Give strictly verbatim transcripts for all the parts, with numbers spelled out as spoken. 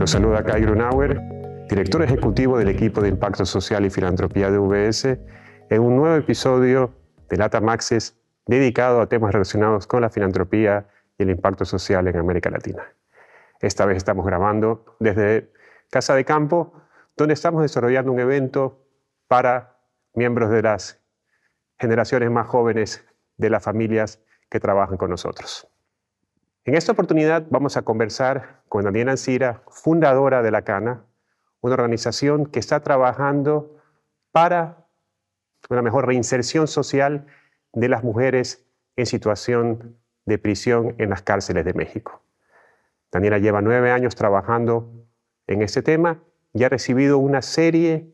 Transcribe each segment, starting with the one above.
Los saluda Kai Grunauer, director ejecutivo del equipo de Impacto Social y Filantropía de U B S, en un nuevo episodio de LATAM Access dedicado a temas relacionados con la filantropía y el impacto social en América Latina. Esta vez estamos grabando desde Casa de Campo, donde estamos desarrollando un evento para miembros de las generaciones más jóvenes de las familias que trabajan con nosotros. En esta oportunidad vamos a conversar con Daniela Ancira, fundadora de La Cana, una organización que está trabajando para una mejor reinserción social de las mujeres en situación de prisión en las cárceles de México. Daniela lleva nueve años trabajando en este tema y ha recibido una serie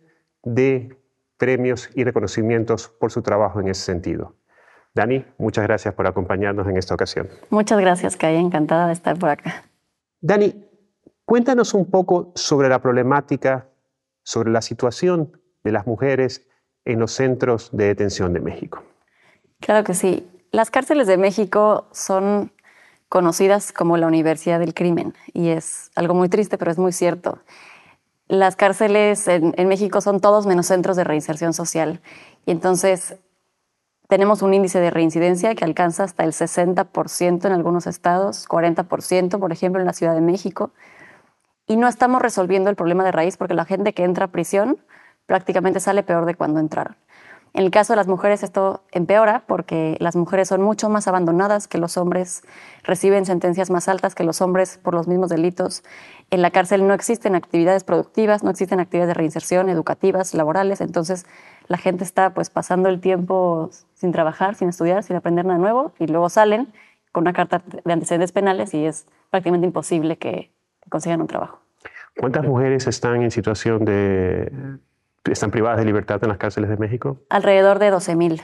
de premios y reconocimientos por su trabajo en ese sentido. Dani, muchas gracias por acompañarnos en esta ocasión. Muchas gracias, Kai. Encantada de estar por acá. Dani, cuéntanos un poco sobre la problemática, sobre la situación de las mujeres en los centros de detención de México. Claro que sí. Las cárceles de México son conocidas como la Universidad del Crimen y es algo muy triste, pero es muy cierto. Las cárceles en, en México son todos menos centros de reinserción social y entonces tenemos un índice de reincidencia que alcanza hasta el sesenta por ciento en algunos estados, cuarenta por ciento, por ejemplo, en la Ciudad de México. Y no estamos resolviendo el problema de raíz porque la gente que entra a prisión prácticamente sale peor de cuando entraron. En el caso de las mujeres esto empeora porque las mujeres son mucho más abandonadas que los hombres, reciben sentencias más altas que los hombres por los mismos delitos. En la cárcel no existen actividades productivas, no existen actividades de reinserción, educativas, laborales, entonces la gente está pues pasando el tiempo sin trabajar, sin estudiar, sin aprender nada nuevo y luego salen con una carta de antecedentes penales y es prácticamente imposible que consigan un trabajo. ¿Cuántas mujeres están en situación de... están privadas de libertad en las cárceles de México? Alrededor de doce mil.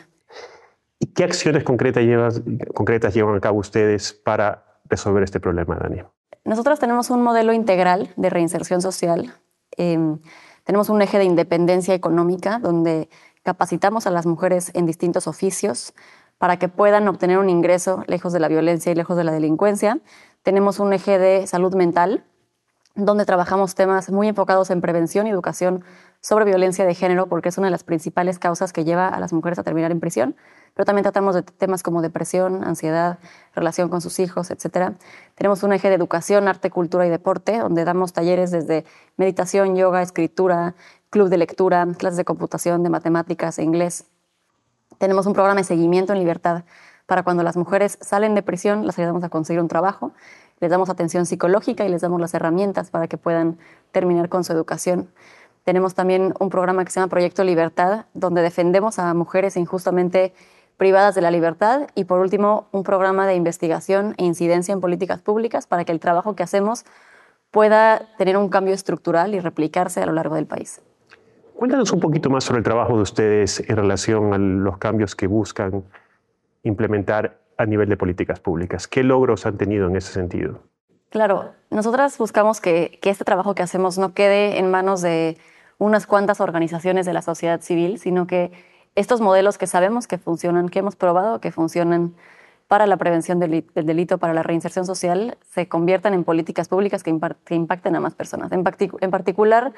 ¿Y qué acciones concretas llevan, concretas llevan a cabo ustedes para resolver este problema, Dani? Nosotros tenemos un modelo integral de reinserción social. Eh, tenemos un eje de independencia económica donde capacitamos a las mujeres en distintos oficios para que puedan obtener un ingreso lejos de la violencia y lejos de la delincuencia. Tenemos un eje de salud mental donde trabajamos temas muy enfocados en prevención y educación sobre violencia de género, porque es una de las principales causas que lleva a las mujeres a terminar en prisión, pero también tratamos de temas como depresión, ansiedad, relación con sus hijos, etcétera. Tenemos un eje de educación, arte, cultura y deporte, donde damos talleres desde meditación, yoga, escritura, club de lectura, clases de computación, de matemáticas e inglés. Tenemos un programa de seguimiento en libertad para cuando las mujeres salen de prisión, las ayudamos a conseguir un trabajo, les damos atención psicológica y les damos las herramientas para que puedan terminar con su educación. Tenemos también un programa que se llama Proyecto Libertad, donde defendemos a mujeres injustamente privadas de la libertad. Y por último, un programa de investigación e incidencia en políticas públicas para que el trabajo que hacemos pueda tener un cambio estructural y replicarse a lo largo del país. Cuéntanos un poquito más sobre el trabajo de ustedes en relación a los cambios que buscan implementar a nivel de políticas públicas. ¿Qué logros han tenido en ese sentido? Claro, nosotras buscamos que, que este trabajo que hacemos no quede en manos de unas cuantas organizaciones de la sociedad civil, sino que estos modelos que sabemos que funcionan, que hemos probado que funcionan para la prevención del, del delito, para la reinserción social, se conviertan en políticas públicas que, impar, que impacten a más personas. En, partic, en particular,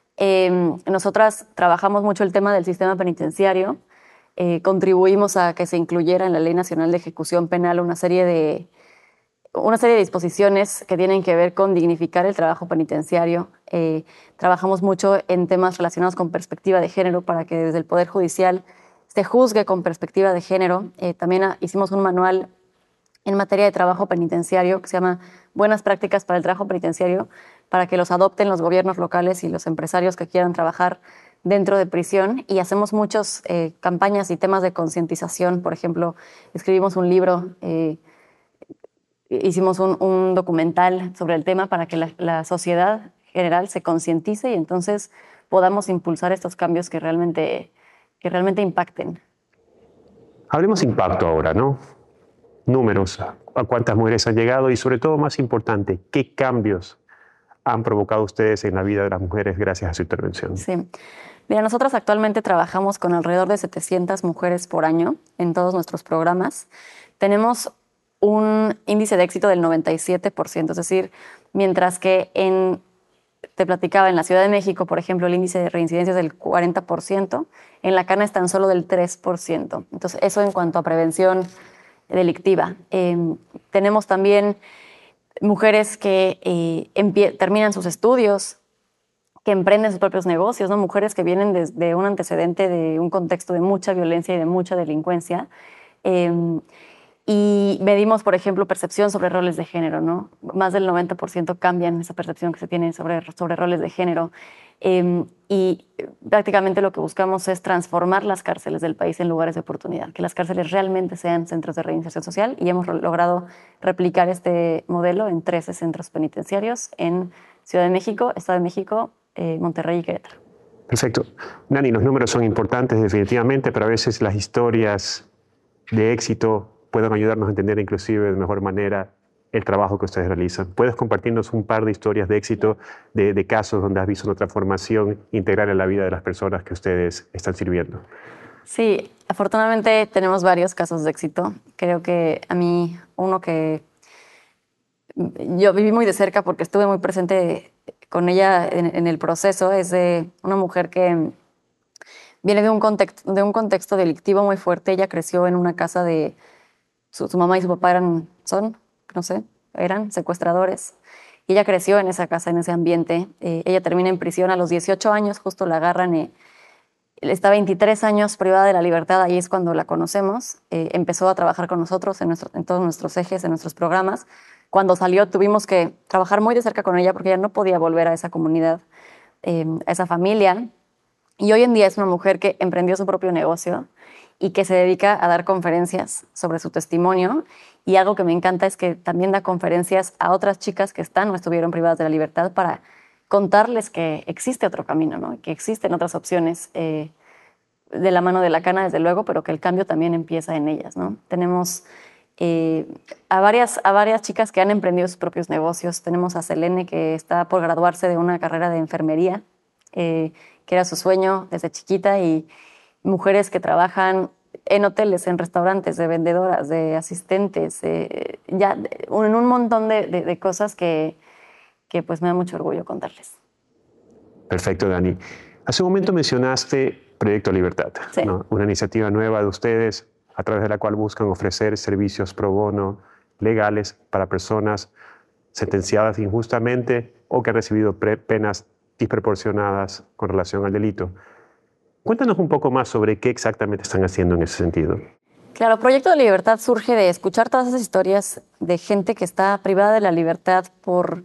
eh, nosotras trabajamos mucho el tema del sistema penitenciario, eh, contribuimos a que se incluyera en la Ley Nacional de Ejecución Penal una serie de una serie de disposiciones que tienen que ver con dignificar el trabajo penitenciario. Eh, trabajamos mucho en temas relacionados con perspectiva de género para que desde el Poder Judicial se juzgue con perspectiva de género. Eh, también a, hicimos un manual en materia de trabajo penitenciario que se llama Buenas Prácticas para el Trabajo Penitenciario, para que los adopten los gobiernos locales y los empresarios que quieran trabajar dentro de prisión. Y hacemos muchas eh, campañas y temas de concientización. Por ejemplo, escribimos un libro, eh, hicimos un, un documental sobre el tema para que la, la sociedad general se concientice y entonces podamos impulsar estos cambios que realmente, que realmente impacten. Hablemos de impacto ahora, ¿no? Números, a cuántas mujeres han llegado y sobre todo, más importante, qué cambios han provocado ustedes en la vida de las mujeres gracias a su intervención. Sí. Mira, nosotros actualmente trabajamos con alrededor de setecientas mujeres por año en todos nuestros programas. Tenemos un índice de éxito del noventa y siete por ciento, es decir, mientras que en te platicaba, en la Ciudad de México, por ejemplo, el índice de reincidencia es del cuarenta por ciento, en la Cana es tan solo del tres por ciento. Entonces, eso en cuanto a prevención delictiva. Eh, tenemos también mujeres que eh, terminan sus estudios, que emprenden sus propios negocios, ¿no? Mujeres que vienen de, de un antecedente, de un contexto de mucha violencia y de mucha delincuencia. Eh, y medimos, por ejemplo, percepción sobre roles de género, ¿no? Más del noventa por ciento cambian esa percepción que se tiene sobre, sobre roles de género. Eh, y prácticamente lo que buscamos es transformar las cárceles del país en lugares de oportunidad, que las cárceles realmente sean centros de reinserción social, y hemos logrado replicar este modelo en trece centros penitenciarios en Ciudad de México, Estado de México, eh, Monterrey y Querétaro. Perfecto. Dani, los números son importantes definitivamente, pero a veces las historias de éxito pueden ayudarnos a entender inclusive de mejor manera el trabajo que ustedes realizan. ¿Puedes compartirnos un par de historias de éxito, de, de casos donde has visto una transformación integral en la vida de las personas que ustedes están sirviendo? Sí, afortunadamente tenemos varios casos de éxito. Creo que a mí uno que yo viví muy de cerca porque estuve muy presente con ella en, en el proceso es de una mujer que viene de un, contexto, de un contexto delictivo muy fuerte. Ella creció en una casa de... Su, su mamá y su papá eran, son, no sé, eran secuestradores. Y ella creció en esa casa, en ese ambiente. Eh, ella termina en prisión a los dieciocho años, justo la agarran. Eh, está veintitrés años privada de la libertad, ahí es cuando la conocemos. Eh, empezó a trabajar con nosotros en, nuestro, en todos nuestros ejes, en nuestros programas. Cuando salió tuvimos que trabajar muy de cerca con ella porque ella no podía volver a esa comunidad, eh, a esa familia. Y hoy en día es una mujer que emprendió su propio negocio y que se dedica a dar conferencias sobre su testimonio. Y algo que me encanta es que también da conferencias a otras chicas que están o estuvieron privadas de la libertad para contarles que existe otro camino, ¿no? Que existen otras opciones eh, de la mano de la Cana, desde luego, pero que el cambio también empieza en ellas, ¿no? Tenemos eh, a, varias, a varias chicas que han emprendido sus propios negocios. Tenemos a Selene, que está por graduarse de una carrera de enfermería, eh, que era su sueño desde chiquita, y mujeres que trabajan en hoteles, en restaurantes, de vendedoras, de asistentes, eh, ya en un montón de, de, de cosas que, que pues me da mucho orgullo contarles. Perfecto, Dani. Hace un momento mencionaste Proyecto Libertad, sí. ¿no? Una iniciativa nueva de ustedes a través de la cual buscan ofrecer servicios pro bono legales para personas sentenciadas injustamente o que han recibido penas desproporcionadas con relación al delito. Cuéntanos un poco más sobre qué exactamente están haciendo en ese sentido. Claro, Proyecto de Libertad surge de escuchar todas esas historias de gente que está privada de la libertad por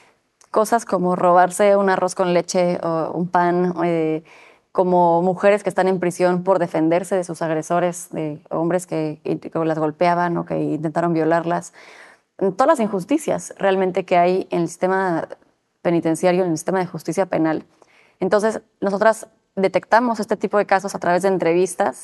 cosas como robarse un arroz con leche o un pan, eh, como mujeres que están en prisión por defenderse de sus agresores, de hombres que, que las golpeaban o que intentaron violarlas. Todas las injusticias realmente que hay en el sistema penitenciario, en el sistema de justicia penal. Entonces, nosotras detectamos este tipo de casos a través de entrevistas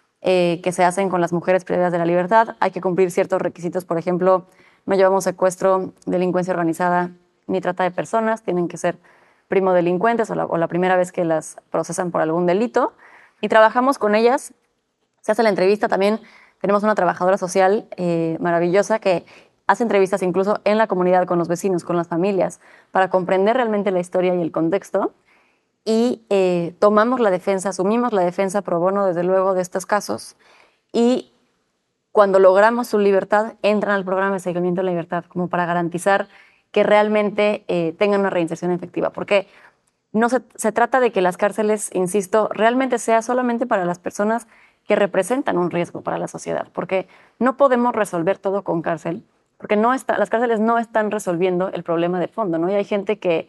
eh, que se hacen con las mujeres privadas de la libertad. Hay que cumplir ciertos requisitos. Por ejemplo, no llevamos secuestro, delincuencia organizada ni trata de personas. Tienen que ser primodelincuentes o la, o la primera vez que las procesan por algún delito. Y trabajamos con ellas. Se hace la entrevista. También tenemos una trabajadora social eh, maravillosa que hace entrevistas incluso en la comunidad, con los vecinos, con las familias, para comprender realmente la historia y el contexto. Y eh, tomamos la defensa, asumimos la defensa pro bono, desde luego, de estos casos. Y cuando logramos su libertad, entran al programa de seguimiento de la libertad, como para garantizar que realmente eh, tengan una reinserción efectiva. Porque no se, se trata de que las cárceles, insisto, realmente sea solamente para las personas que representan un riesgo para la sociedad. Porque no podemos resolver todo con cárcel, porque no está, las cárceles no están resolviendo el problema de fondo, ¿no? Y hay gente que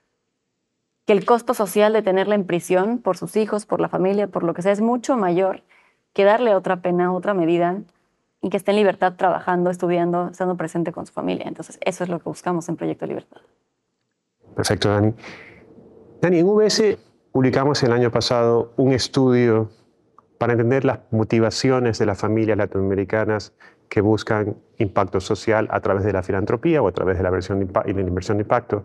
que el costo social de tenerla en prisión por sus hijos, por la familia, por lo que sea, es mucho mayor que darle otra pena, otra medida, y que esté en libertad trabajando, estudiando, estando presente con su familia. Entonces, eso es lo que buscamos en Proyecto Libertad. Perfecto, Dani. Dani, en U V S publicamos el año pasado un estudio para entender las motivaciones de las familias latinoamericanas que buscan impacto social a través de la filantropía o a través de la, versión de y la inversión de impacto.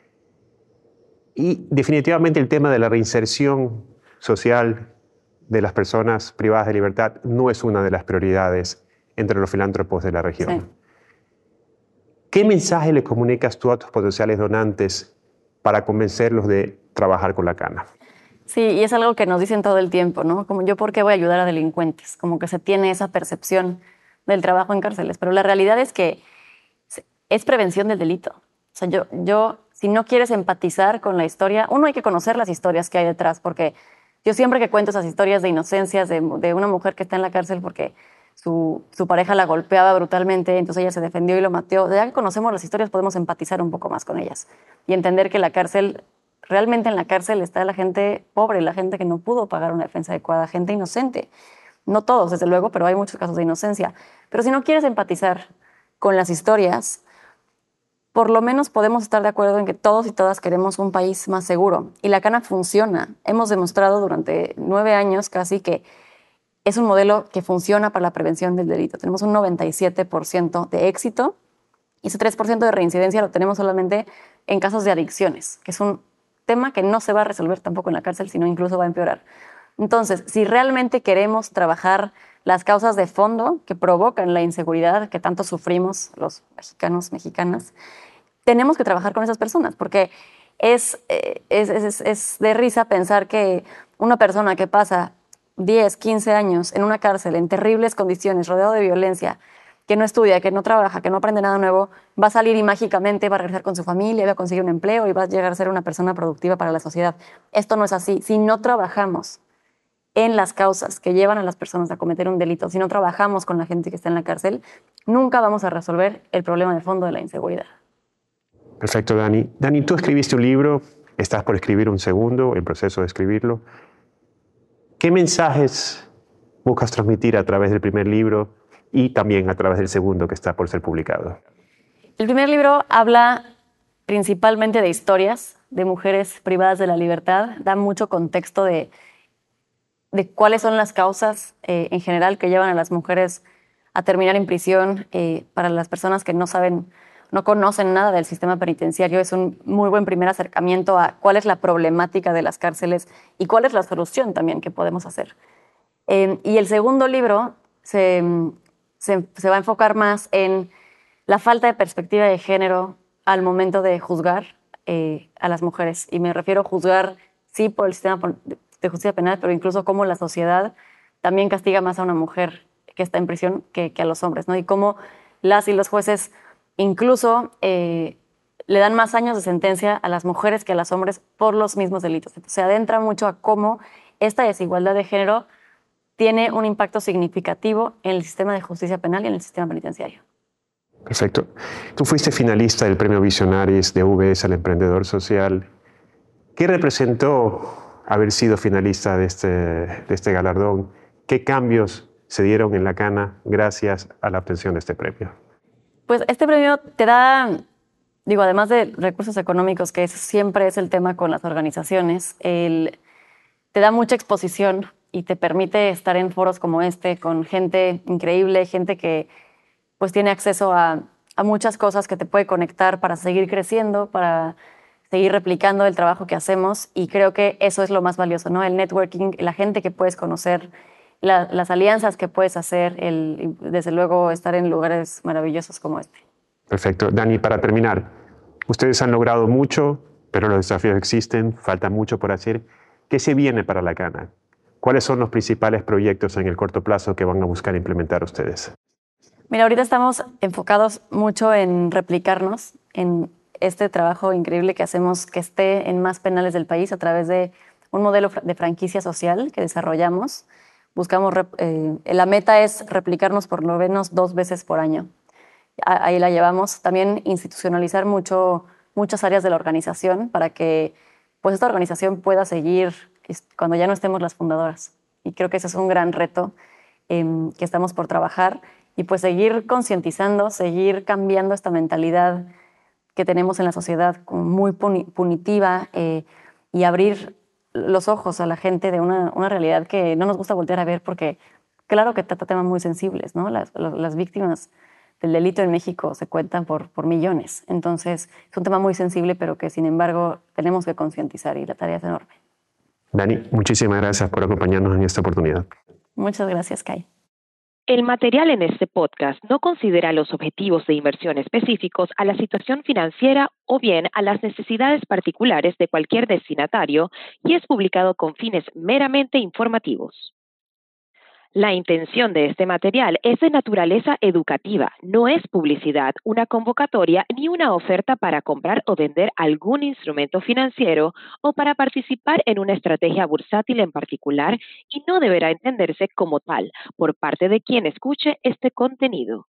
Y definitivamente el tema de la reinserción social de las personas privadas de libertad no es una de las prioridades entre los filántropos de la región. Sí. ¿Qué mensaje le comunicas tú a tus potenciales donantes para convencerlos de trabajar con la cana. Sí, y es algo que nos dicen todo el tiempo, ¿no? Como yo, ¿por qué voy a ayudar a delincuentes? Como que se tiene esa percepción del trabajo en cárceles, pero la realidad es que es prevención del delito. O sea, yo, yo, si no quieres empatizar con la historia, uno hay que conocer las historias que hay detrás, porque yo siempre que cuento esas historias de inocencias de, de una mujer que está en la cárcel porque su, su pareja la golpeaba brutalmente, entonces ella se defendió y lo mató. Ya que conocemos las historias, podemos empatizar un poco más con ellas y entender que la cárcel, realmente en la cárcel está la gente pobre, la gente que no pudo pagar una defensa adecuada, gente inocente. No todos, desde luego, pero hay muchos casos de inocencia. Pero si no quieres empatizar con las historias, por lo menos podemos estar de acuerdo en que todos y todas queremos un país más seguro. Y la cana funciona. Hemos demostrado durante nueve años casi que es un modelo que funciona para la prevención del delito. Tenemos un noventa y siete por ciento de éxito y ese tres por ciento de reincidencia lo tenemos solamente en casos de adicciones, que es un tema que no se va a resolver tampoco en la cárcel, sino incluso va a empeorar. Entonces, si realmente queremos trabajar las causas de fondo que provocan la inseguridad que tanto sufrimos los mexicanos, mexicanas, tenemos que trabajar con esas personas, porque es, es, es, es de risa pensar que una persona que pasa diez, quince años en una cárcel en terribles condiciones, rodeado de violencia, que no estudia, que no trabaja, que no aprende nada nuevo, va a salir y mágicamente va a regresar con su familia, va a conseguir un empleo y va a llegar a ser una persona productiva para la sociedad. Esto no es así. Si no trabajamos en las causas que llevan a las personas a cometer un delito, si no trabajamos con la gente que está en la cárcel, nunca vamos a resolver el problema de fondo de la inseguridad. Perfecto, Dani. Dani, tú escribiste un libro, estás por escribir un segundo, el proceso de escribirlo. ¿Qué mensajes buscas transmitir a través del primer libro y también a través del segundo que está por ser publicado? El primer libro habla principalmente de historias de mujeres privadas de la libertad, da mucho contexto de, de cuáles son las causas eh, en general que llevan a las mujeres a terminar en prisión. Eh, para las personas que no saben, no conocen nada del sistema penitenciario, es un muy buen primer acercamiento a cuál es la problemática de las cárceles y cuál es la solución también que podemos hacer. Eh, y el segundo libro se, se, se va a enfocar más en la falta de perspectiva de género al momento de juzgar eh, a las mujeres. Y me refiero a juzgar, sí, por el sistema de justicia penal, pero incluso cómo la sociedad también castiga más a una mujer que está en prisión que, que a los hombres, ¿no? Y cómo las y los jueces incluso eh, le dan más años de sentencia a las mujeres que a los hombres por los mismos delitos. Entonces, se adentra mucho a cómo esta desigualdad de género tiene un impacto significativo en el sistema de justicia penal y en el sistema penitenciario. Perfecto. Tú fuiste finalista del Premio Visionaris de U V S al Emprendedor Social. ¿Qué representó haber sido finalista de este, de este galardón? ¿Qué cambios se dieron en la cana gracias a la obtención de este premio? Pues este premio te da, digo, además de recursos económicos, que siempre es el tema con las organizaciones, el, te da mucha exposición y te permite estar en foros como este con gente increíble, gente que pues tiene acceso a, a muchas cosas que te puede conectar para seguir creciendo, para seguir replicando el trabajo que hacemos, y creo que eso es lo más valioso, ¿no? El networking, la gente que puedes conocer, la, las alianzas que puedes hacer, el, desde luego estar en lugares maravillosos como este. Perfecto. Dani, para terminar, ustedes han logrado mucho, pero los desafíos existen, falta mucho por hacer. ¿Qué se viene para la cana? ¿Cuáles son los principales proyectos en el corto plazo que van a buscar implementar ustedes? Mira, ahorita estamos enfocados mucho en replicarnos, en este trabajo increíble que hacemos que esté en más penales del país a través de un modelo de franquicia social que desarrollamos. Buscamos, eh, la meta es replicarnos por lo menos dos veces por año. Ahí la llevamos. También institucionalizar mucho, muchas áreas de la organización para que pues, esta organización pueda seguir cuando ya no estemos las fundadoras. Y creo que ese es un gran reto eh, que estamos por trabajar. Y pues seguir concientizando, seguir cambiando esta mentalidad que tenemos en la sociedad muy punitiva eh, y abrir los ojos a la gente de una, una realidad que no nos gusta voltear a ver porque claro que trata temas muy sensibles, ¿no? Las, las víctimas del delito en México se cuentan por, por millones. Entonces es un tema muy sensible, pero que sin embargo tenemos que concientizar y la tarea es enorme. Dani, muchísimas gracias por acompañarnos en esta oportunidad. Muchas gracias, Kai. El material en este podcast no considera los objetivos de inversión específicos a la situación financiera o bien a las necesidades particulares de cualquier destinatario y es publicado con fines meramente informativos. La intención de este material es de naturaleza educativa, no es publicidad, una convocatoria ni una oferta para comprar o vender algún instrumento financiero o para participar en una estrategia bursátil en particular y no deberá entenderse como tal por parte de quien escuche este contenido.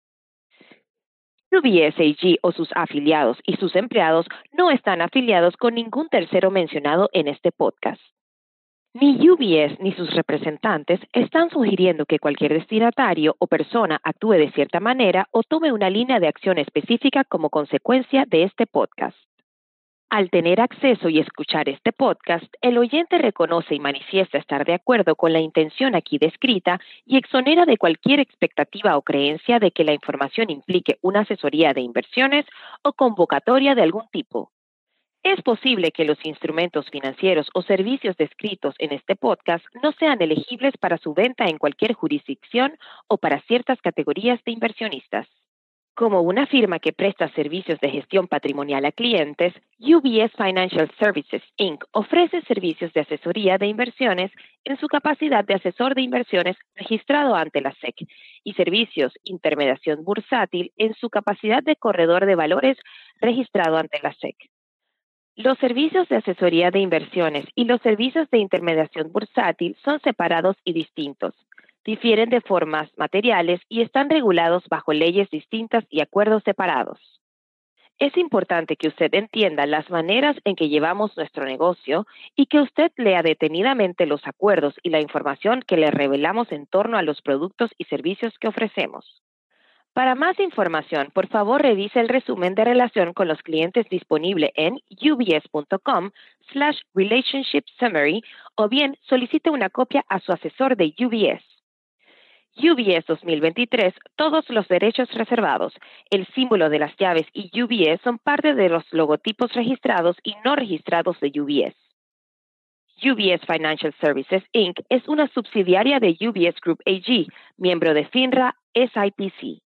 U B S A G o sus afiliados y sus empleados no están afiliados con ningún tercero mencionado en este podcast. Ni U B S ni sus representantes están sugiriendo que cualquier destinatario o persona actúe de cierta manera o tome una línea de acción específica como consecuencia de este podcast. Al tener acceso y escuchar este podcast, el oyente reconoce y manifiesta estar de acuerdo con la intención aquí descrita y exonera de cualquier expectativa o creencia de que la información implique una asesoría de inversiones o convocatoria de algún tipo. Es posible que los instrumentos financieros o servicios descritos en este podcast no sean elegibles para su venta en cualquier jurisdicción o para ciertas categorías de inversionistas. Como una firma que presta servicios de gestión patrimonial a clientes, U B S Financial Services, incorporated ofrece servicios de asesoría de inversiones en su capacidad de asesor de inversiones registrado ante la S E C y servicios intermediación bursátil en su capacidad de corredor de valores registrado ante la S E C. Los servicios de asesoría de inversiones y los servicios de intermediación bursátil son separados y distintos, difieren de formas materiales y están regulados bajo leyes distintas y acuerdos separados. Es importante que usted entienda las maneras en que llevamos nuestro negocio y que usted lea detenidamente los acuerdos y la información que le revelamos en torno a los productos y servicios que ofrecemos. Para más información, por favor revise el resumen de relación con los clientes disponible en ubs.com slash relationship summary o bien solicite una copia a su asesor de U B S. U B S dos mil veintitrés, todos los derechos reservados. El símbolo de las llaves y U B S son parte de los logotipos registrados y no registrados de U B S. U B S Financial Services, incorporated es una subsidiaria de U B S Group A G, miembro de FINRA S I P C.